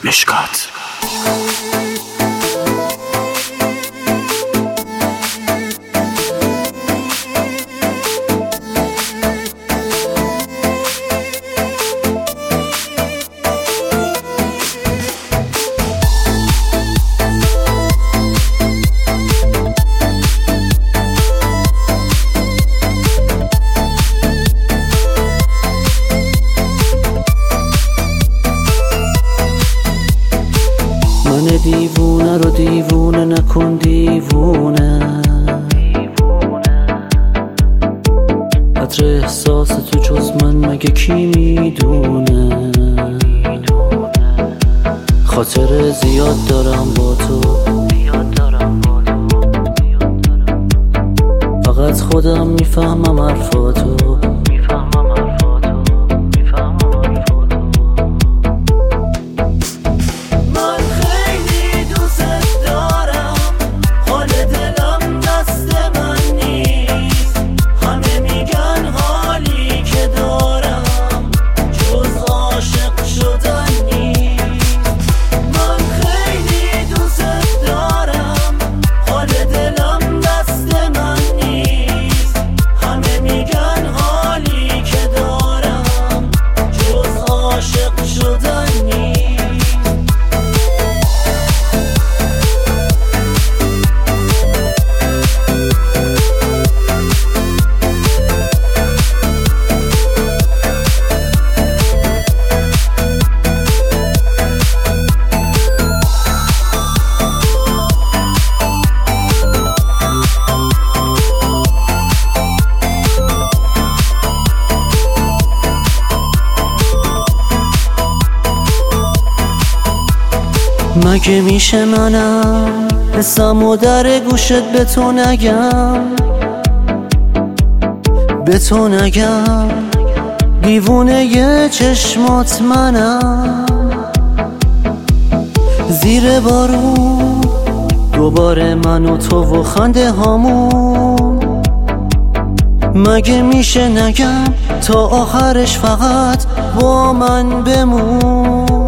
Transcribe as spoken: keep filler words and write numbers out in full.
مشکات. من دیوونه رو دیوونه نکن دیوونه، قدر احساس تو جز من مگه کی میدونه؟ خاطر زیاد دارم با تو، فقط خودم میفهمم حرفاتو. مگه میشه منم حسمو در گوشت به تو نگم، به تو نگم دیوونه یه چشمات منم. زیر بارون دوباره من و تو و خنده هامون، مگه میشه نگم تا آخرش فقط با من بمون.